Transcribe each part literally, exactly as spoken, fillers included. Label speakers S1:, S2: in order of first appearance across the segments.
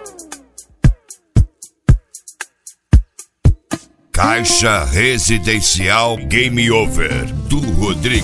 S1: Caixa Residencial Game Over, do Rodrigo.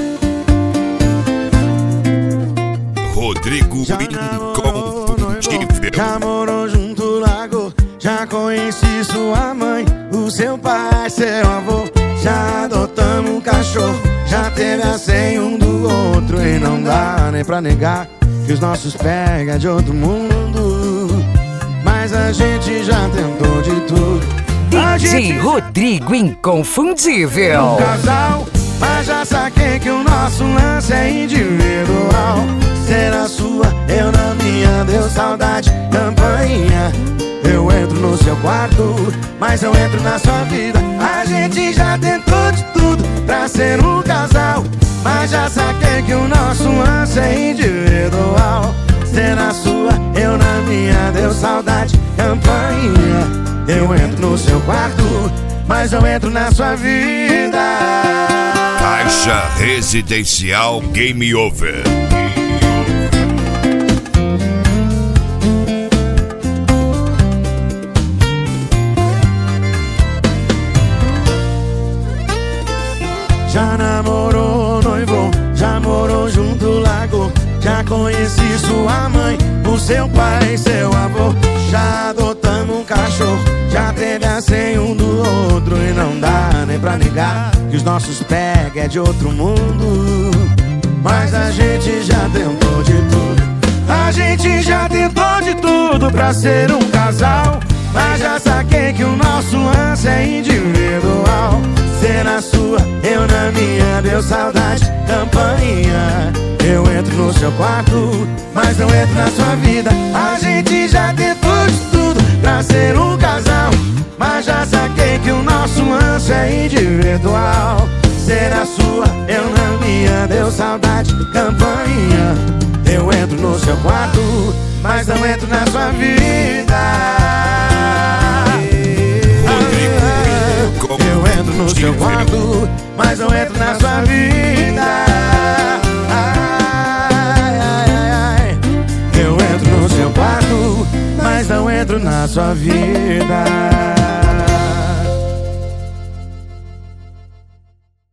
S1: Rodrigo Inconfundível.
S2: Já morou junto, largou. Já conheci sua mãe, o seu pai, seu avô. Já adotamos um cachorro, já teve a senha um do outro. E não dá nem pra negar que os nossos pega de outro mundo. Mas a gente já tentou de tudo.
S3: D J Rodrigo Inconfundível.
S2: Um casal, mas já saquei que o nosso lance é individual. Será sua, eu na minha, deu saudade, campainha. Eu entro no seu quarto, mas eu entro na sua vida. A gente já tentou de tudo pra ser um casal, mas já saquei que o nosso lance é individual. Será sua, eu na minha, deu saudade, campainha. Eu entro no seu quarto, mas eu entro na sua vida.
S1: Caixa Residencial Game Over.
S2: Já namorou, noivou, já morou junto, largou. Já conheci sua mãe, o seu pai, seu avô. Já adotamos um cachorro, já teve a senha um do outro. E não dá nem pra negar que os nossos pega é de outro mundo. Mas a gente já tentou de tudo. A gente já tentou de tudo pra ser um casal, mas já saquei que o nosso lance é individual. Cê na sua, eu na minha, deu saudade, campainha. Eu entro no seu quarto, mas não entro na sua vida. A gente já tentou de tudo pra ser um casal, mas já saquei que o nosso lance é individual. Cê na sua, eu na minha, deu saudade, campainha. Eu entro no seu quarto, mas não entro na sua vida. Eu entro no seu quarto, mas não entro na sua vida. Ai, ai, ai. Eu entro no seu quarto, mas não entro na sua vida.